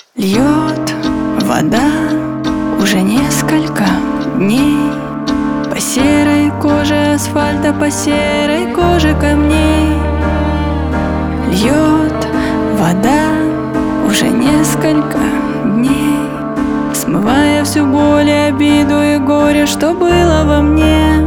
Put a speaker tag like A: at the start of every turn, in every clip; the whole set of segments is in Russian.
A: Льет вода уже несколько дней по серой коже асфальта, по серой коже камней. Льет вода уже несколько дней, смывая всю боль и обиду и горе, что было во мне.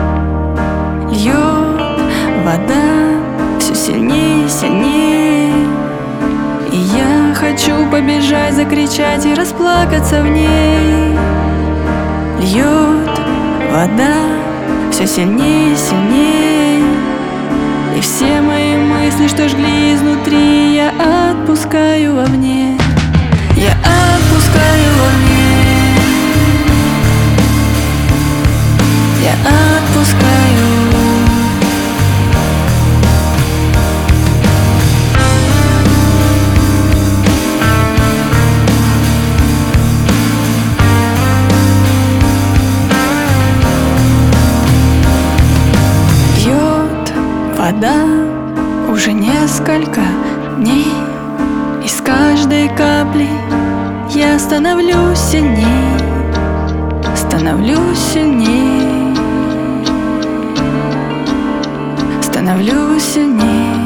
A: Льет вода все сильнее и сильнее, и я хочу побежать, закричать и расплакаться в ней. Льет вода все сильнее и сильнее, и все мои мысли, что жгли изнутри, я отпускаю вовне. Я отпускаю вовне. Я отпускаю. Вода уже несколько дней, и с каждой каплей я становлюсь сильней, становлюсь сильней, становлюсь сильней.